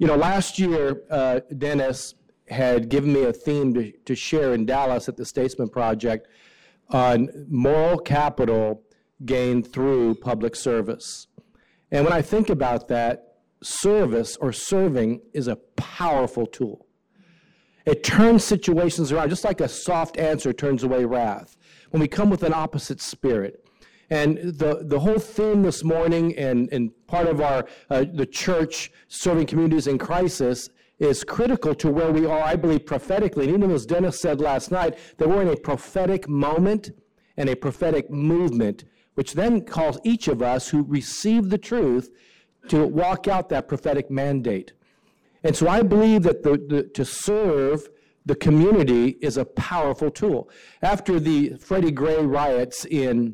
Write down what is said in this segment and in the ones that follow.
Last year, Dennis had given me a theme to share in Dallas at the Statesman Project on moral capital gained through public service. And when I think about that, service or serving is a powerful tool. It turns situations around, just like a soft answer turns away wrath. When we come with an opposite spirit. And the whole theme this morning and part of our the church serving communities in crisis is critical to where we are, I believe, prophetically. And even as Dennis said last night, that we're in a prophetic moment and a prophetic movement, which then calls each of us who receive the truth to walk out that prophetic mandate. And so I believe that to serve the community is a powerful tool. After the Freddie Gray riots in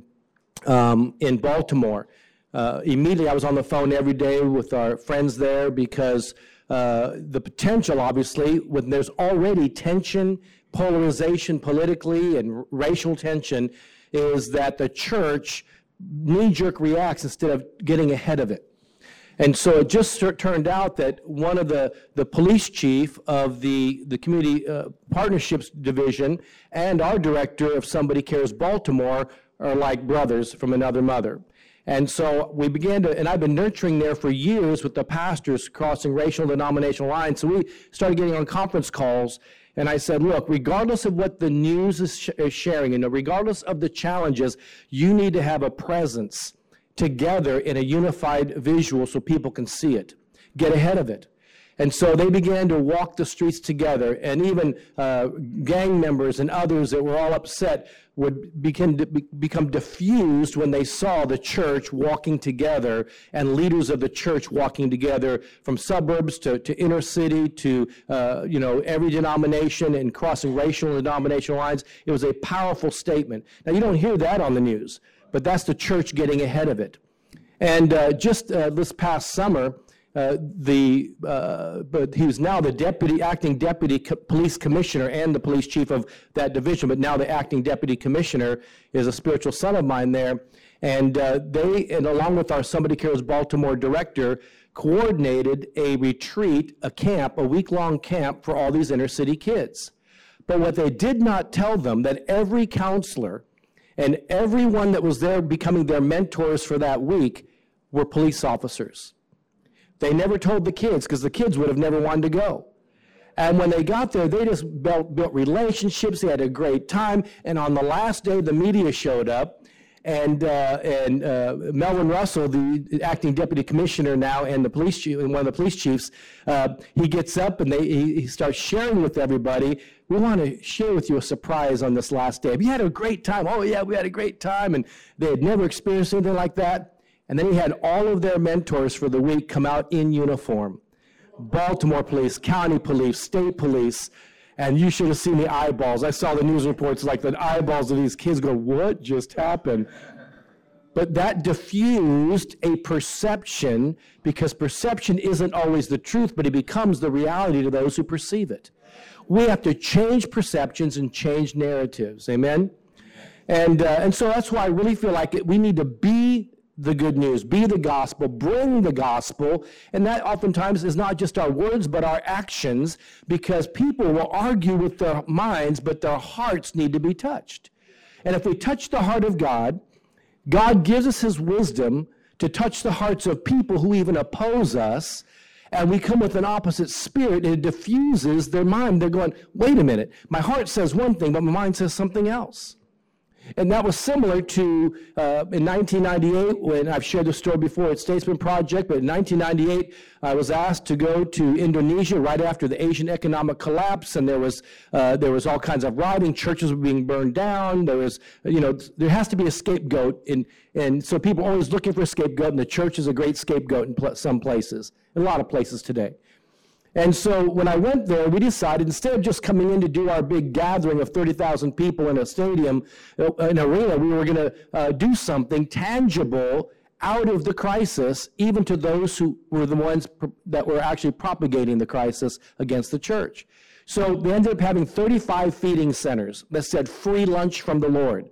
Baltimore, immediately I was on the phone every day with our friends there because the potential, obviously, when there's already tension, polarization politically and racial tension, is that the church knee-jerk reacts instead of getting ahead of it. And so it just turned out that one of the police chief of the Community Partnerships Division and our director of Somebody Cares Baltimore are like brothers from another mother. And so we began to, and I've been nurturing there for years with the pastors crossing racial and denominational lines. So we started getting on conference calls, and I said, look, regardless of what the news is sharing, regardless of the challenges, you need to have a presence together in a unified visual so people can see it. Get ahead of it. And so they began to walk the streets together, and even gang members and others that were all upset would become diffused when they saw the church walking together and leaders of the church walking together from suburbs to inner city to every denomination and crossing racial and denominational lines. It was a powerful statement. Now, you don't hear that on the news, but that's the church getting ahead of it. And just this past summer, but he was now the acting deputy police commissioner and the police chief of that division, but now the acting deputy commissioner is a spiritual son of mine there. And and along with our Somebody Cares Baltimore director, coordinated a retreat, a week-long camp for all these inner city kids. But what they did not tell them, that every counselor and everyone that was there becoming their mentors for that week were police officers. They never told the kids because the kids would have never wanted to go. And when they got there, they just built relationships. They had a great time. And on the last day, the media showed up. And Melvin Russell, the acting deputy commissioner now and the police chief, and one of the police chiefs, he gets up and he starts sharing with everybody. We want to share with you a surprise on this last day. Have you had a great time? Oh, yeah, we had a great time. And they had never experienced anything like that. And then he had all of their mentors for the week come out in uniform. Baltimore police, county police, state police. And you should have seen the eyeballs. I saw the news reports like the eyeballs of these kids go, what just happened? But that diffused a perception, because perception isn't always the truth, but it becomes the reality to those who perceive it. We have to change perceptions and change narratives. Amen? And so that's why I really feel like we need to be the good news, be the gospel, bring the gospel, and that oftentimes is not just our words, but our actions, because people will argue with their minds, but their hearts need to be touched. And if we touch the heart of God, God gives us his wisdom to touch the hearts of people who even oppose us, and we come with an opposite spirit, and it diffuses their mind. They're going, wait a minute, my heart says one thing, but my mind says something else. And that was similar to in 1998, when I've shared the story before at Statesman Project, but in 1998, I was asked to go to Indonesia right after the Asian economic collapse, and there was all kinds of rioting, churches were being burned down, there has to be a scapegoat, and so people are always looking for a scapegoat, and the church is a great scapegoat in some places, in a lot of places today. And so when I went there, we decided, instead of just coming in to do our big gathering of 30,000 people in a stadium, an arena, we were going to do something tangible out of the crisis, even to those who were the ones that were actually propagating the crisis against the church. So they ended up having 35 feeding centers that said free lunch from the Lord.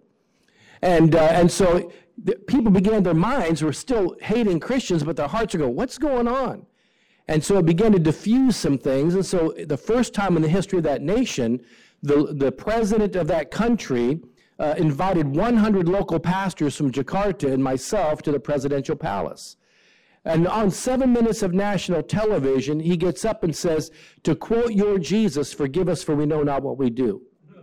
And so people began, their minds were still hating Christians, but their hearts are going, what's going on? And so it began to diffuse some things. And so the first time in the history of that nation, the president of that country invited 100 local pastors from Jakarta and myself to the presidential palace. And on 7 minutes of national television, he gets up and says, to quote your Jesus, forgive us for we know not what we do.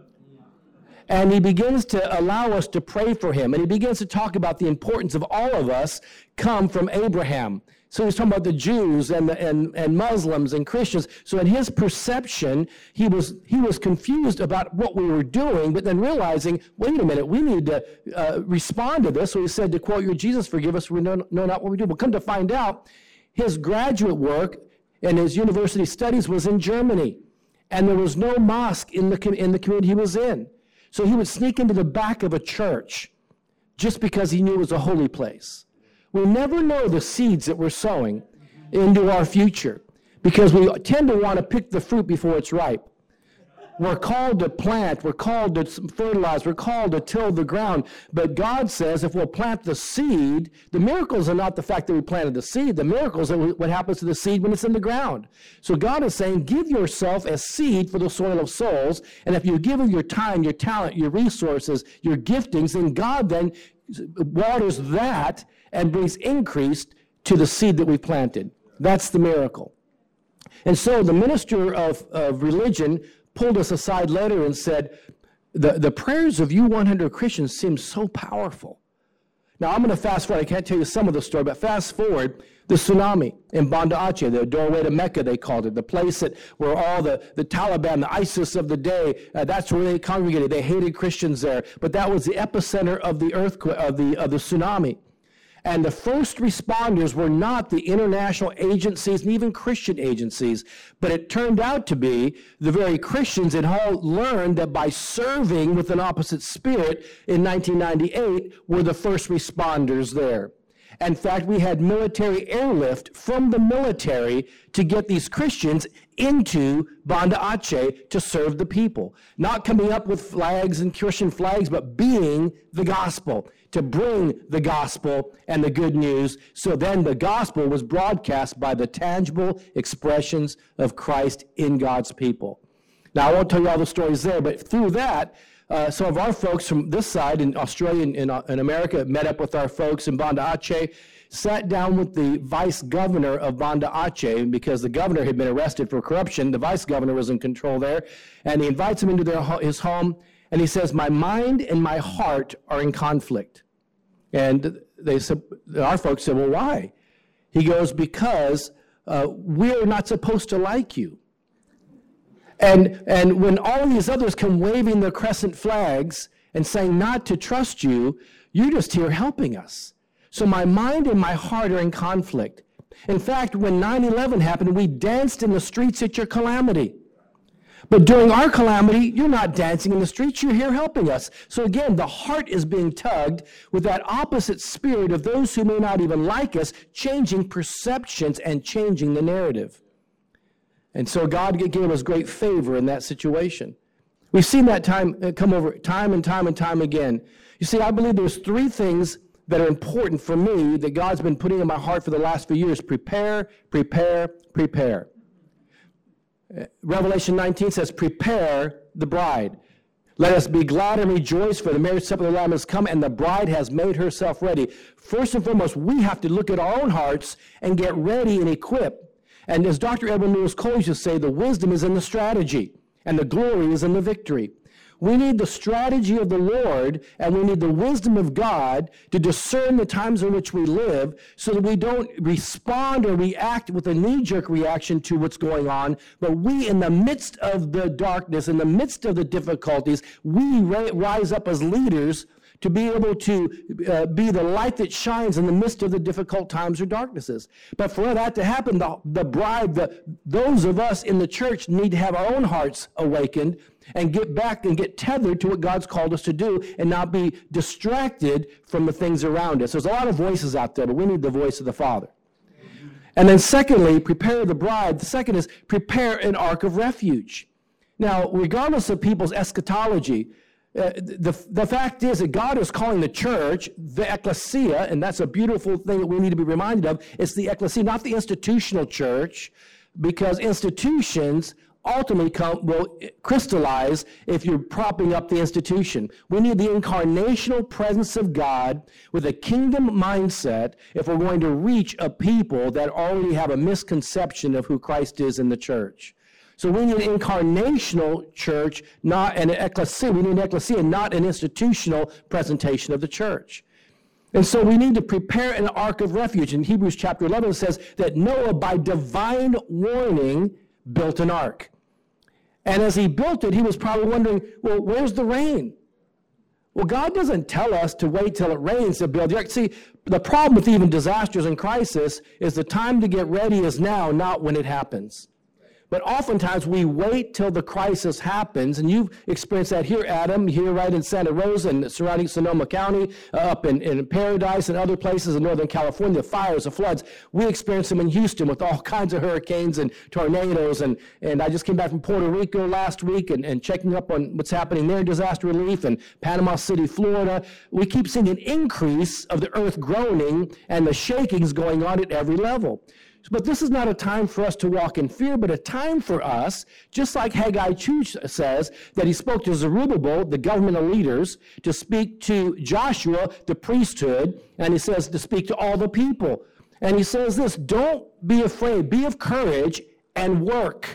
And he begins to allow us to pray for him. And he begins to talk about the importance of all of us come from Abraham. So he's talking about the Jews and Muslims and Christians. So in his perception, he was confused about what we were doing, but then realizing, wait a minute, we need to respond to this. So he said, to quote your Jesus, forgive us, for we know not what we do. But come to find out, his graduate work and his university studies was in Germany. And there was no mosque in the community he was in. So he would sneak into the back of a church just because he knew it was a holy place. We never know the seeds that we're sowing into our future because we tend to want to pick the fruit before it's ripe. We're called to plant, we're called to fertilize, we're called to till the ground. But God says if we'll plant the seed, the miracles are not the fact that we planted the seed. The miracles are what happens to the seed when it's in the ground. So God is saying, give yourself as seed for the soil of souls. And if you give of your time, your talent, your resources, your giftings, then God then waters that and brings increase to the seed that we planted. That's the miracle. And so the minister of religion pulled us aside later and said, the prayers of you 100 Christians seem so powerful. Now, I'm going to fast forward. I can't tell you some of the story, but fast forward, the tsunami in Banda Aceh, the doorway to Mecca, they called it, the place where all the Taliban, the ISIS of the day, that's where they congregated. They hated Christians there. But that was the epicenter of the earthquake, of the tsunami. And the first responders were not the international agencies and even Christian agencies, but it turned out to be the very Christians that all learned that by serving with an opposite spirit in 1998 were the first responders there. In fact, we had military airlift from the military to get these Christians into Banda Aceh to serve the people. Not coming up with flags and Christian flags, but being the gospel, to bring the gospel and the good news. So then the gospel was broadcast by the tangible expressions of Christ in God's people. Now, I won't tell you all the stories there, but through that, some of our folks from this side in Australia and in America met up with our folks in Banda Aceh, sat down with the vice governor of Banda Aceh, because the governor had been arrested for corruption. The vice governor was in control there, and he invites him into his home, and he says, my mind and my heart are in conflict. And they said, our folks said, well, why? He goes, because we're not supposed to like you. And when all these others come waving their crescent flags and saying not to trust you, you're just here helping us. So my mind and my heart are in conflict. In fact, when 9/11 happened, we danced in the streets at your calamity. But during our calamity, you're not dancing in the streets, you're here helping us. So again, the heart is being tugged with that opposite spirit of those who may not even like us, changing perceptions and changing the narrative. And so God gave us great favor in that situation. We've seen that come over time and time and time again. You see, I believe there's three things that are important for me that God's been putting in my heart for the last few years. Prepare, prepare, prepare. Revelation 19 says, prepare the bride. Let us be glad and rejoice, for the marriage supper of the Lamb has come, and the bride has made herself ready. First and foremost, we have to look at our own hearts and get ready and equipped. And as Dr. Edwin Lewis Cole used to say, the wisdom is in the strategy, and the glory is in the victory. We need the strategy of the Lord, and we need the wisdom of God to discern the times in which we live so that we don't respond or react with a knee-jerk reaction to what's going on, but we, in the midst of the darkness, in the midst of the difficulties, we rise up as leaders to be able to be the light that shines in the midst of the difficult times or darknesses. But for that to happen, the bride, those of us in the church need to have our own hearts awakened and get back and get tethered to what God's called us to do and not be distracted from the things around us. There's a lot of voices out there, but we need the voice of the Father. And then secondly, prepare the bride. The second is prepare an ark of refuge. Now, regardless of people's eschatology, The fact is that God is calling the church the ecclesia, and that's a beautiful thing that we need to be reminded of. It's the ecclesia, not the institutional church, because institutions ultimately will crystallize if you're propping up the institution. We need the incarnational presence of God with a kingdom mindset if we're going to reach a people that already have a misconception of who Christ is in the church. So we need an incarnational church, not an ecclesia. We need an ecclesia, not an institutional presentation of the church. And so we need to prepare an ark of refuge. In Hebrews chapter 11, it says that Noah, by divine warning, built an ark. And as he built it, he was probably wondering, well, where's the rain? Well, God doesn't tell us to wait till it rains to build the ark. See, the problem with even disasters and crisis is the time to get ready is now, not when it happens. But oftentimes we wait till the crisis happens, and you've experienced that here, Adam, here right in Santa Rosa and surrounding Sonoma County, up in Paradise and other places in Northern California, the fires, the floods. We experienced them in Houston with all kinds of hurricanes and tornadoes, and I just came back from Puerto Rico last week and checking up on what's happening there in disaster relief, and Panama City, Florida. We keep seeing an increase of the earth groaning and the shakings going on at every level. But this is not a time for us to walk in fear, but a time for us, just like Haggai 2 says, that he spoke to Zerubbabel, the governmental leaders, to speak to Joshua, the priesthood, and he says to speak to all the people. And he says this, don't be afraid, be of courage, and work.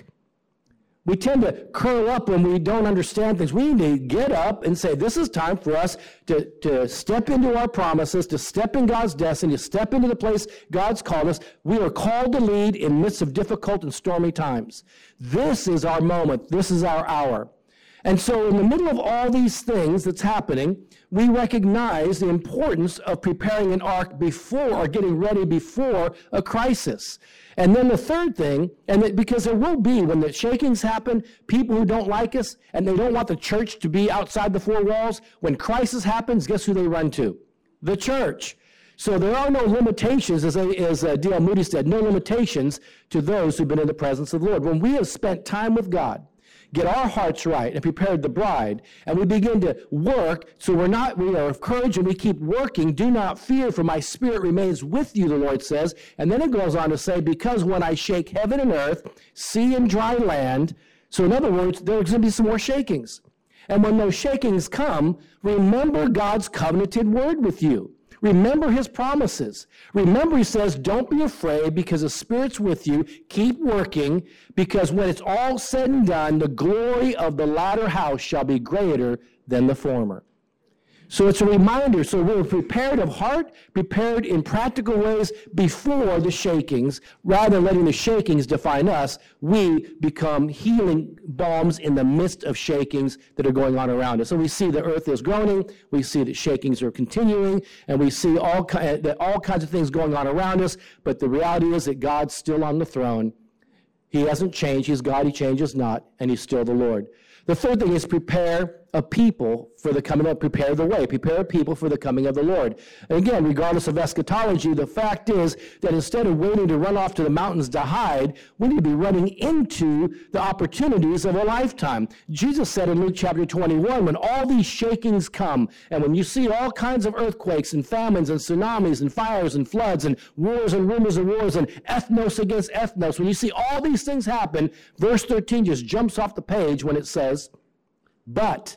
We tend to curl up when we don't understand things. We need to get up and say, this is time for us to step into our promises, to step in God's destiny, to step into the place God's called us. We are called to lead in midst of difficult and stormy times. This is our moment. This is our hour. And so in the middle of all these things that's happening, we recognize the importance of preparing an ark before, or getting ready before a crisis. And then the third thing, because there will be, when the shakings happen, people who don't like us, and they don't want the church to be outside the four walls. When crisis happens, guess who they run to? The church. So there are no limitations, as D.L. Moody said, no limitations to those who've been in the presence of the Lord. When we have spent time with God, get our hearts right and prepared the bride, and we begin to work, so we are of courage and we keep working. Do not fear, for my spirit remains with you, the Lord says. And then it goes on to say, because when I shake heaven and earth, sea and dry land, so in other words, there's going to be some more shakings. And when those shakings come, remember God's covenanted word with you. Remember his promises. Remember, he says, don't be afraid because the Spirit's with you. Keep working, because when it's all said and done, the glory of the latter house shall be greater than the former. So it's a reminder. So we're prepared of heart, prepared in practical ways before the shakings. Rather than letting the shakings define us, we become healing balms in the midst of shakings that are going on around us. So we see the earth is groaning, we see that shakings are continuing, and we see all kinds of things going on around us, but the reality is that God's still on the throne. He hasn't changed. He's God. He changes not, and he's still the Lord. The third thing is prepare a people for the coming of, prepare the way, prepare a people for the coming of the Lord. And again, regardless of eschatology, the fact is that instead of waiting to run off to the mountains to hide, we need to be running into the opportunities of a lifetime. Jesus said in Luke chapter 21, when all these shakings come, and when you see all kinds of earthquakes and famines and tsunamis and fires and floods and wars and rumors of wars and ethnos against ethnos, when you see all these things happen, verse 13 just jumps off the page when it says, but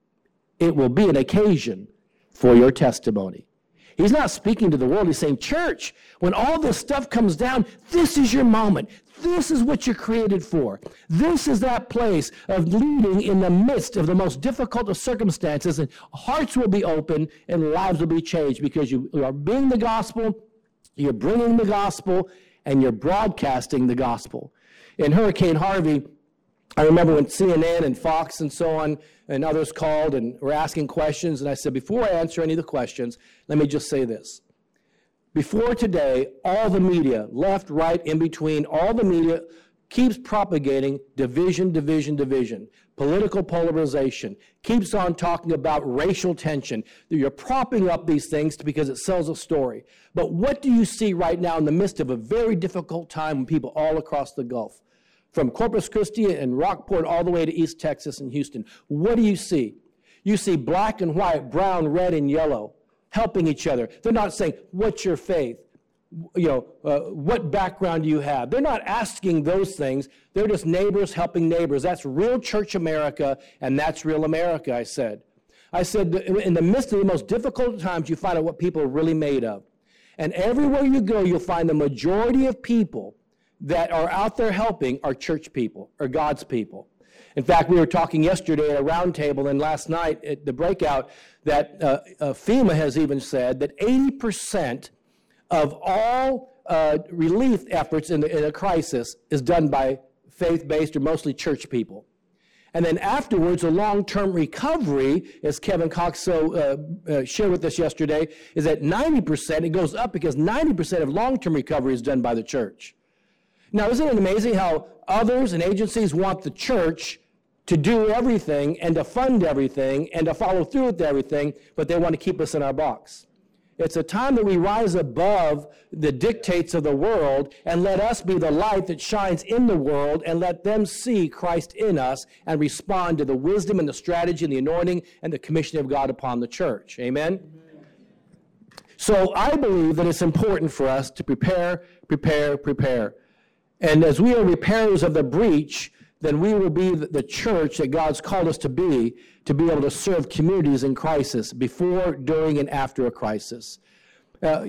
it will be an occasion for your testimony. He's not speaking to the world. He's saying, church, when all this stuff comes down, this is your moment. This is what you're created for. This is that place of leading in the midst of the most difficult of circumstances, and hearts will be open and lives will be changed because you are being the gospel, you're bringing the gospel, and you're broadcasting the gospel. In Hurricane Harvey, I remember when CNN and Fox and so on and others called and were asking questions, and I said, before I answer any of the questions, let me just say this. Before today, all the media, left, right, in between, all the media keeps propagating division, division, division, political polarization, keeps on talking about racial tension. You're propping up these things because it sells a story. But what do you see right now in the midst of a very difficult time when people all across the Gulf, from Corpus Christi and Rockport all the way to East Texas and Houston? What do you see? You see black and white, brown, red, and yellow helping each other. They're not saying, what's your faith? What background do you have? They're not asking those things. They're just neighbors helping neighbors. That's real church America, and that's real America, I said. I said, in the midst of the most difficult times, you find out what people are really made of. And everywhere you go, you'll find the majority of people that are out there helping are church people, or God's people. In fact, we were talking yesterday at a round table and last night at the breakout that FEMA has even said that 80% of all relief efforts in a crisis is done by faith-based or mostly church people. And then afterwards, a long-term recovery, as Kevin Cox shared with us yesterday, is at 90%. It goes up because 90% of long-term recovery is done by the church. Now, isn't it amazing how others and agencies want the church to do everything and to fund everything and to follow through with everything, but they want to keep us in our box? It's a time that we rise above the dictates of the world and let us be the light that shines in the world and let them see Christ in us and respond to the wisdom and the strategy and the anointing and the commission of God upon the church. Amen? So I believe that it's important for us to prepare. And as we are repairers of the breach, then we will be the church that God's called us to be able to serve communities in crisis, before, during, and after a crisis. Right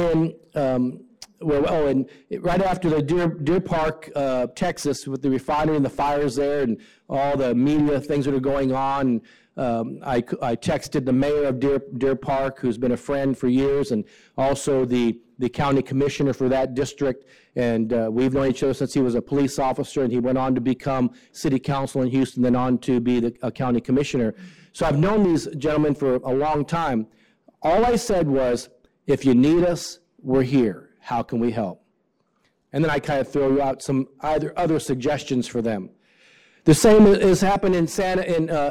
after the Deer Park, Texas, with the refinery and the fires there and all the media things that are going on, I texted the mayor of Deer Park, who's been a friend for years, and also the county commissioner for that district, and we've known each other since he was a police officer, and he went on to become city council in Houston, then on to be a county commissioner. So I've known these gentlemen for a long time. All I said was, if you need us, we're here. How can we help? And then I kind of throw out some other suggestions for them. The same has happened in Santa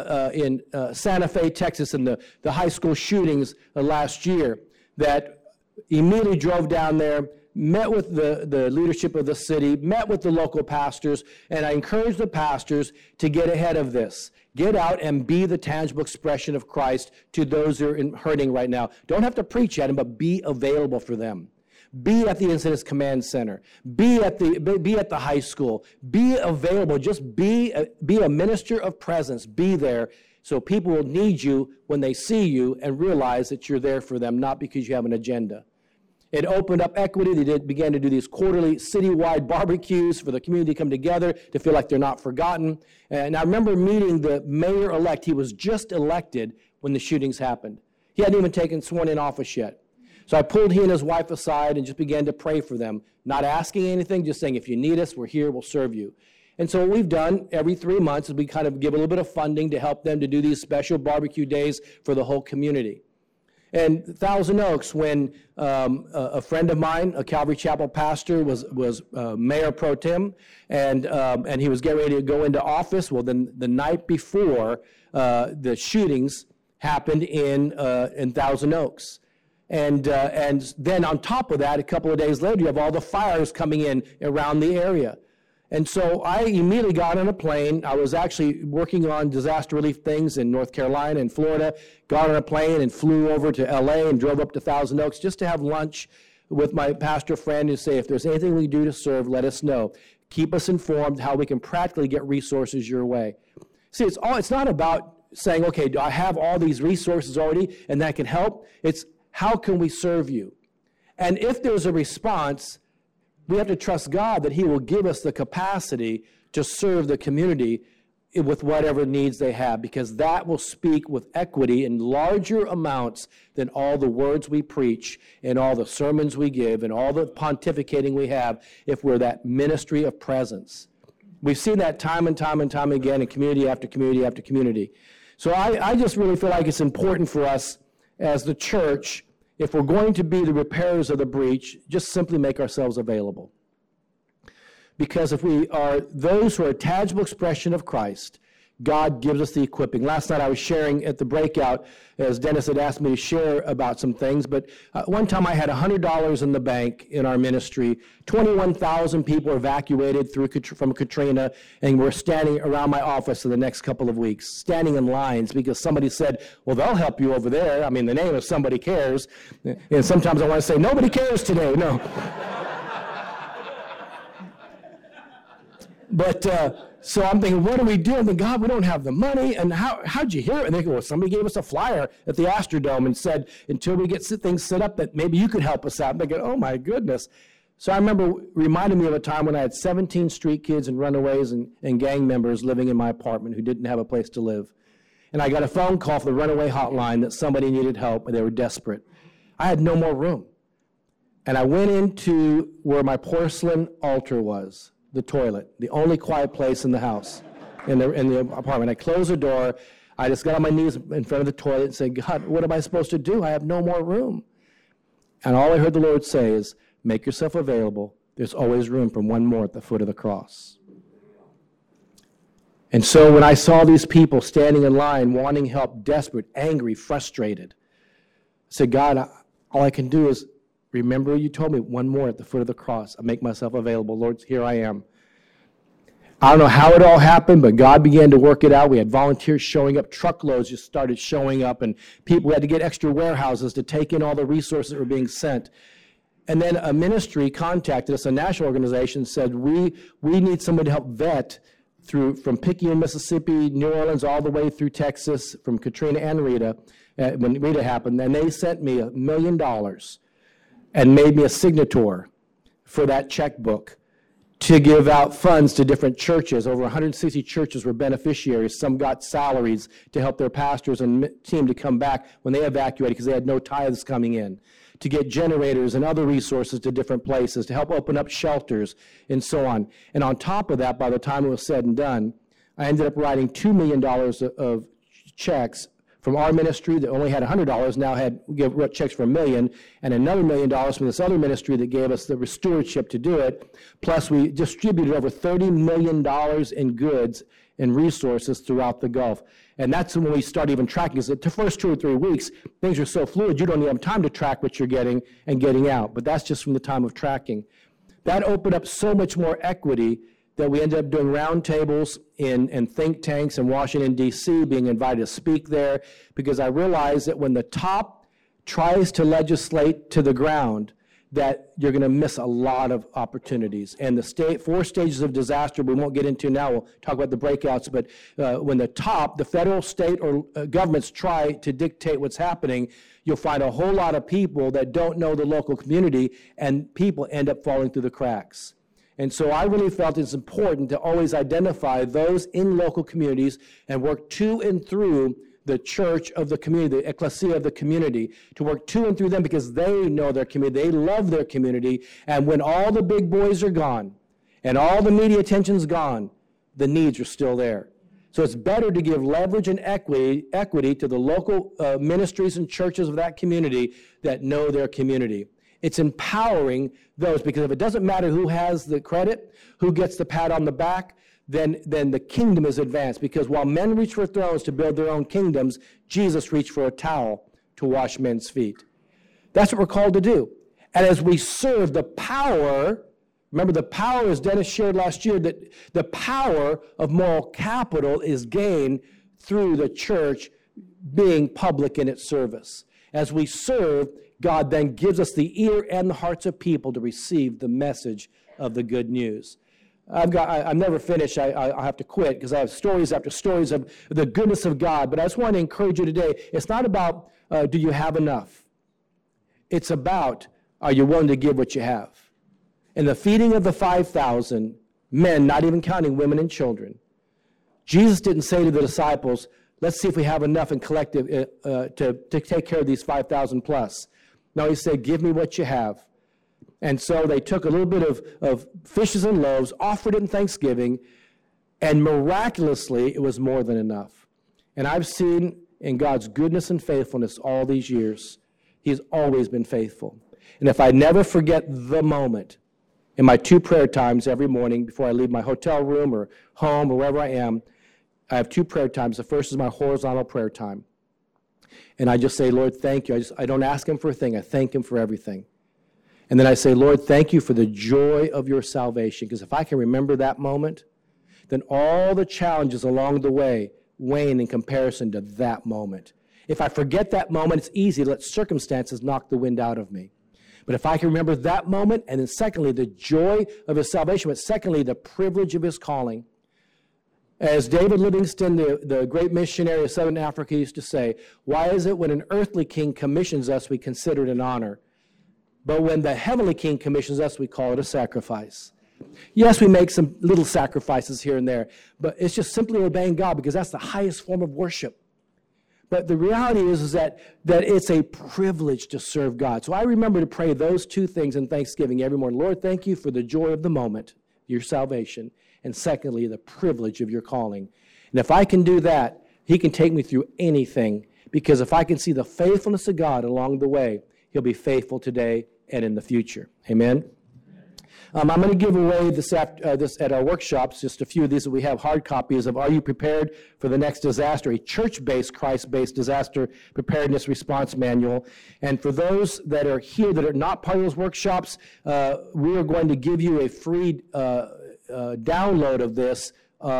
Fe, Texas, in the high school shootings last year, that immediately drove down there, met with the leadership of the city, met with the local pastors, and I encourage the pastors to get ahead of this. Get out and be the tangible expression of Christ to those who are hurting right now. Don't have to preach at them, but be available for them. Be at the Incidents Command Center. Be at the high school. Be available. Just be a minister of presence. Be there so people will need you when they see you and realize that you're there for them, not because you have an agenda. It opened up equity. They began to do these quarterly citywide barbecues for the community to come together to feel like they're not forgotten. And I remember meeting the mayor-elect. He was just elected when the shootings happened. He hadn't even taken sworn in office yet. So I pulled he and his wife aside and just began to pray for them, not asking anything, just saying, if you need us, we're here, we'll serve you. And so what we've done every 3 months is we kind of give a little bit of funding to help them to do these special barbecue days for the whole community. And Thousand Oaks, when a friend of mine, a Calvary Chapel pastor, was mayor pro tem, and he was getting ready to go into office, well, then the night before the shootings happened in Thousand Oaks. And then on top of that, a couple of days later, you have all the fires coming in around the area. And so I immediately got on a plane. I was actually working on disaster relief things in North Carolina and Florida, got on a plane and flew over to LA and drove up to Thousand Oaks just to have lunch with my pastor friend and say, if there's anything we do to serve, let us know. Keep us informed how we can practically get resources your way. See, it's not about saying, okay, do I have all these resources already and that can help? It's how can we serve you? And if there's a response, we have to trust God that He will give us the capacity to serve the community with whatever needs they have, because that will speak with equity in larger amounts than all the words we preach and all the sermons we give and all the pontificating we have if we're that ministry of presence. We've seen that time and time and time again in community after community after community. So I just really feel like it's important for us as the church, if we're going to be the repairers of the breach, just simply make ourselves available. Because if we are those who are a tangible expression of Christ, God gives us the equipping. Last night I was sharing at the breakout, as Dennis had asked me to share about some things, but one time I had $100 in the bank in our ministry. 21,000 people evacuated from Katrina, and we're standing around my office in the next couple of weeks, standing in lines because somebody said, well, they'll help you over there. I mean, the name of Somebody Cares. And sometimes I want to say, nobody cares today. No. But so I'm thinking, what do we do? I'm thinking, God, we don't have the money. And how'd you hear it? And they go, well, somebody gave us a flyer at the Astrodome and said, until we get things set up, that maybe you could help us out. And they go, oh, my goodness. So I remember reminding me of a time when I had 17 street kids and runaways and gang members living in my apartment who didn't have a place to live. And I got a phone call from the runaway hotline that somebody needed help and they were desperate. I had no more room. And I went into where my porcelain altar was, the toilet, the only quiet place in the house, in the apartment. I closed the door. I just got on my knees in front of the toilet and said, God, what am I supposed to do? I have no more room. And all I heard the Lord say is, make yourself available. There's always room for one more at the foot of the cross. And so when I saw these people standing in line, wanting help, desperate, angry, frustrated, I said, God, all I can do is remember you told me one more at the foot of the cross. I make myself available. Lord, here I am. I don't know how it all happened, but God began to work it out. We had volunteers showing up. Truckloads just started showing up, and people had to get extra warehouses to take in all the resources that were being sent. And then a ministry contacted us, a national organization, said, we need somebody to help vet from Picayune, Mississippi, New Orleans, all the way through Texas, from Katrina and Rita, when Rita happened. And they sent me $1 million. And made me a signator for that checkbook to give out funds to different churches. Over 160 churches were beneficiaries. Some got salaries to help their pastors and team to come back when they evacuated because they had no tithes coming in, to get generators and other resources to different places, to help open up shelters, and so on. And on top of that, by the time it was said and done, I ended up writing $2 million of checks from our ministry that only had $100, now wrote checks for $1 million, and another $1 million from this other ministry that gave us the stewardship to do it. Plus, we distributed over $30 million in goods and resources throughout the Gulf. And that's when we start even tracking, because the first 2 or 3 weeks, things are so fluid, you don't even have time to track what you're getting and getting out. But that's just from the time of tracking. That opened up so much more equity that we ended up doing roundtables in think tanks in Washington, D.C., being invited to speak there, because I realized that when the top tries to legislate to the ground, that you're going to miss a lot of opportunities. And the 4 stages of disaster we won't get into now, we'll talk about the breakouts, but when the federal, state, or governments try to dictate what's happening, you'll find a whole lot of people that don't know the local community, and people end up falling through the cracks. And so I really felt it's important to always identify those in local communities and work to and through the church of the community, the ecclesia of the community, to work to and through them because they know their community, they love their community, and when all the big boys are gone and all the media attention's gone, the needs are still there. So it's better to give leverage and equity to the local ministries and churches of that community that know their community. It's empowering those, because if it doesn't matter who has the credit, who gets the pat on the back, then the kingdom is advanced. Because while men reach for thrones to build their own kingdoms, Jesus reached for a towel to wash men's feet. That's what we're called to do. And as we serve, the power, remember the power, as Dennis shared last year, that the power of moral capital is gained through the church being public in its service. As we serve, God then gives us the ear and the hearts of people to receive the message of the good news. I'm never finished. I'll have to quit because I have stories after stories of the goodness of God. But I just want to encourage you today. It's not about do you have enough. It's about are you willing to give what you have. In the feeding of the 5,000 men, not even counting women and children, Jesus didn't say to the disciples, let's see if we have enough in collective to take care of these 5,000 plus. No, he said, give me what you have. And so they took a little bit of fishes and loaves, offered it in thanksgiving, and miraculously, it was more than enough. And I've seen in God's goodness and faithfulness all these years, he's always been faithful. And if I never forget the moment in my 2 prayer times every morning before I leave my hotel room or home or wherever I am, I have two prayer times. The first is my horizontal prayer time. And I just say, Lord, thank you. I don't ask him for a thing. I thank him for everything. And then I say, Lord, thank you for the joy of your salvation. Because if I can remember that moment, then all the challenges along the way wane in comparison to that moment. If I forget that moment, it's easy to let circumstances knock the wind out of me. But if I can remember that moment, and then secondly, the joy of his salvation, but secondly, the privilege of his calling. As David Livingstone, the great missionary of Southern Africa, used to say, why is it when an earthly king commissions us, we consider it an honor? But when the heavenly king commissions us, we call it a sacrifice. Yes, we make some little sacrifices here and there, but it's just simply obeying God because that's the highest form of worship. But the reality is that it's a privilege to serve God. So I remember to pray those two things in Thanksgiving every morning. Lord, thank you for the joy of the moment, your salvation, and secondly, the privilege of your calling. And if I can do that, he can take me through anything, because if I can see the faithfulness of God along the way, he'll be faithful today and in the future. Amen? I'm going to give away this at our workshops, just a few of these that we have hard copies of Are You Prepared for the Next Disaster, a church-based, Christ-based disaster preparedness response manual. And for those that are here that are not part of those workshops, we are going to give you a free download of this.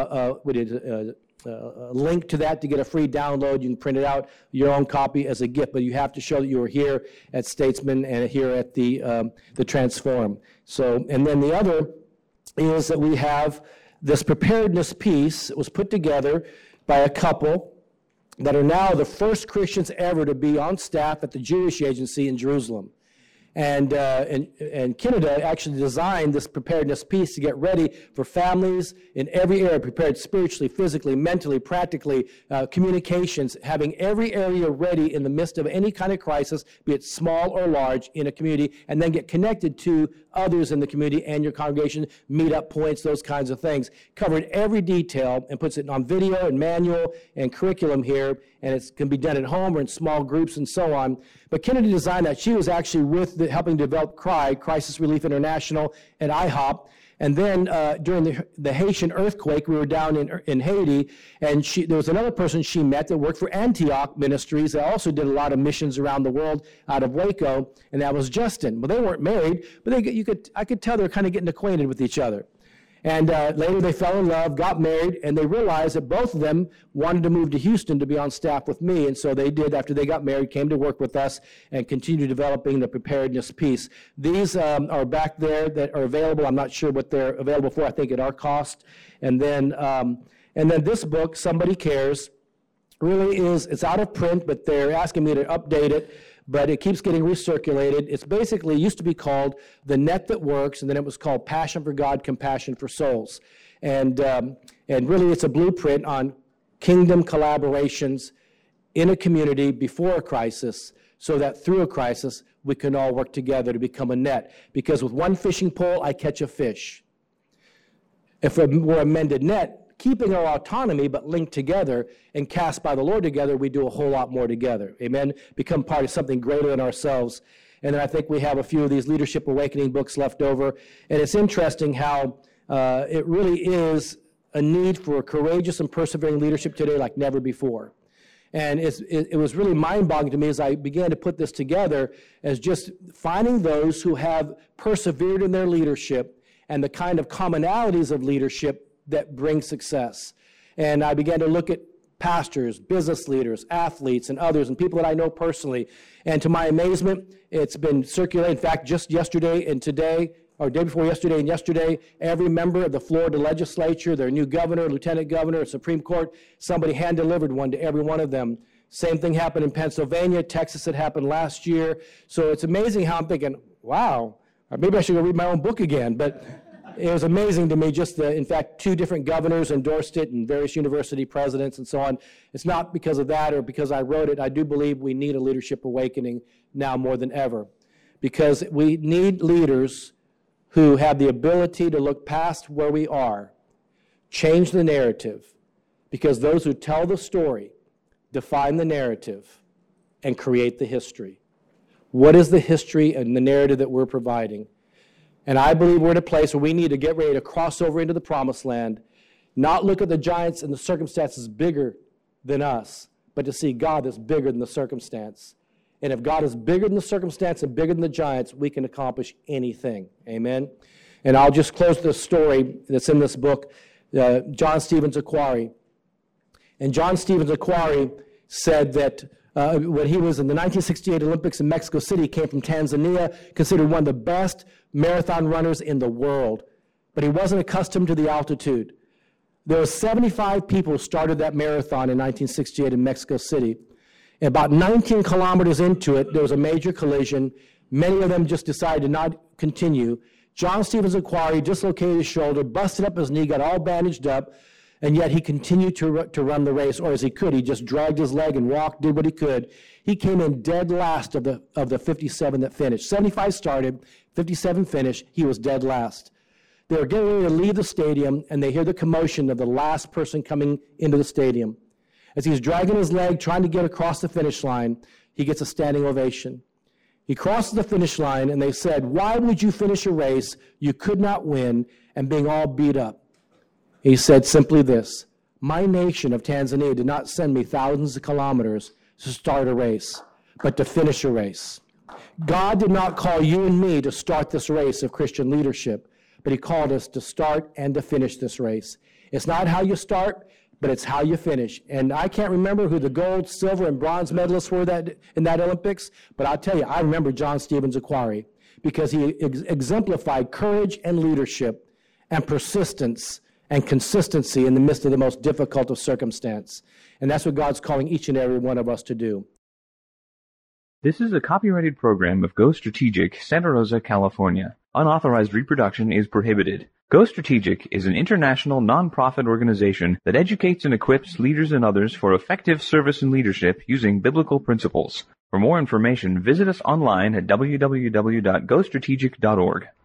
A link to that to get a free download. You can print it out, your own copy as a gift, but you have to show that you were here at Statesman and here at the Transform. So, and then the other is that we have this preparedness piece. It was put together by a couple that are now the first Christians ever to be on staff at the Jewish Agency in Jerusalem. And Canada actually designed this preparedness piece to get ready for families in every area, prepared spiritually, physically, mentally, practically, communications, having every area ready in the midst of any kind of crisis, be it small or large, in a community, and then get connected to others in the community and your congregation, meet-up points, those kinds of things. Covered every detail and puts it on video and manual and curriculum here, and it can be done at home or in small groups and so on. But Kennedy designed that. She was actually with helping develop CRI, Crisis Relief International, at IHOP. And then during the Haitian earthquake, we were down in Haiti, and there was another person she met that worked for Antioch Ministries that also did a lot of missions around the world out of Waco, and that was Justin. Well, they weren't married, but I could tell they were kind of getting acquainted with each other. And later they fell in love, got married, and they realized that both of them wanted to move to Houston to be on staff with me. And so they did, after they got married, came to work with us and continued developing the preparedness piece. These are back there that are available. I'm not sure what they're available for, I think at our cost. And then this book, Somebody Cares, really it's out of print, but they're asking me to update it. But it keeps getting recirculated. It's basically used to be called The Net That Works, and then it was called Passion for God, Compassion for Souls. And really it's a blueprint on kingdom collaborations in a community before a crisis, so that through a crisis we can all work together to become a net. Because with one fishing pole, I catch a fish. If we're a mended net, keeping our autonomy but linked together and cast by the Lord together, we do a whole lot more together. Amen? Become part of something greater than ourselves. And then I think we have a few of these Leadership Awakening books left over. And it's interesting how it really is a need for courageous and persevering leadership today like never before. And it was really mind-boggling to me as I began to put this together, as just finding those who have persevered in their leadership and the kind of commonalities of leadership that bring success. And I began to look at pastors, business leaders, athletes, and others, and people that I know personally. And to my amazement, it's been circulated. In fact, just yesterday and today, or day before yesterday and yesterday, every member of the Florida legislature, their new governor, lieutenant governor, Supreme Court, somebody hand-delivered one to every one of them. Same thing happened in Pennsylvania. Texas, it happened last year. So it's amazing how I'm thinking, wow, maybe I should go read my own book again. But it was amazing to me, just in fact, 2 different governors endorsed it and various university presidents and so on. It's not because of that or because I wrote it. I do believe we need a leadership awakening now more than ever, because we need leaders who have the ability to look past where we are, change the narrative, because those who tell the story define the narrative and create the history. What is the history and the narrative that we're providing? And I believe we're in a place where we need to get ready to cross over into the promised land, Not look at the giants and the circumstances bigger than us, but to see God that's bigger than the circumstance. And if God is bigger than the circumstance and bigger than the giants, we can accomplish anything. Amen? And I'll just close this story that's in this book, John Stevens Akhwari. And John Stevens Akhwari said that when he was in the 1968 Olympics in Mexico City, he came from Tanzania, considered one of the best marathon runners in the world. But he wasn't accustomed to the altitude. There were 75 people who started that marathon in 1968 in Mexico City. And about 19 kilometers into it, there was a major collision. Many of them just decided to not continue. John Stevens Akhwari dislocated his shoulder, busted up his knee, got all bandaged up, and yet he continued to run the race, or as he could. He just dragged his leg and walked, did what he could. He came in dead last of the 57 that finished. 75 started, 57 finished. He was dead last. They were getting ready to leave the stadium, and they hear the commotion of the last person coming into the stadium. As he's dragging his leg, trying to get across the finish line, he gets a standing ovation. He crosses the finish line, and they said, "Why would you finish a race you could not win and being all beat up?" He said simply this: "My nation of Tanzania did not send me thousands of kilometers to start a race, but to finish a race. God did not call you and me to start this race of Christian leadership, but he called us to start and to finish this race. It's not how you start, but it's how you finish." And I can't remember who the gold, silver, and bronze medalists were in that Olympics, but I'll tell you, I remember John Stevens Akhwari because he exemplified courage and leadership and persistence and consistency in the midst of the most difficult of circumstance. And that's what God's calling each and every one of us to do. This is a copyrighted program of Go Strategic, Santa Rosa, California. Unauthorized reproduction is prohibited. Go Strategic is an international non-profit organization that educates and equips leaders and others for effective service and leadership using biblical principles. For more information, visit us online at www.gostrategic.org.